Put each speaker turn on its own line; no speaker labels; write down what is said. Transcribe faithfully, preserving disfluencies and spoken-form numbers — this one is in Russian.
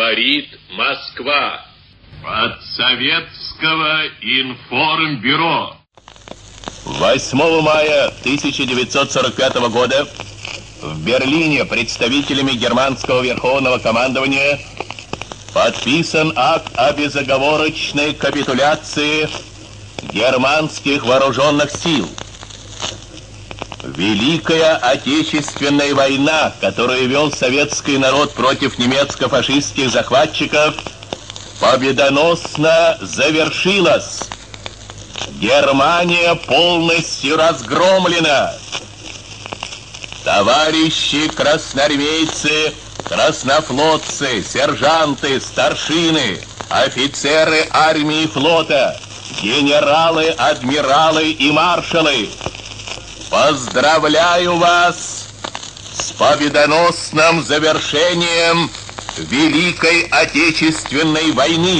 Говорит Москва.
От Советского информбюро.
восьмого мая тысяча девятьсот сорок пятого года в Берлине представителями германского верховного командования подписан акт о безоговорочной капитуляции германских вооруженных сил. Великая Отечественная война, которую вел советский народ против немецко-фашистских захватчиков, победоносно завершилась. Германия полностью разгромлена. Товарищи красноармейцы, краснофлотцы, сержанты, старшины, офицеры армии и флота, генералы, адмиралы и маршалы, поздравляю вас с победоносным завершением Великой Отечественной войны!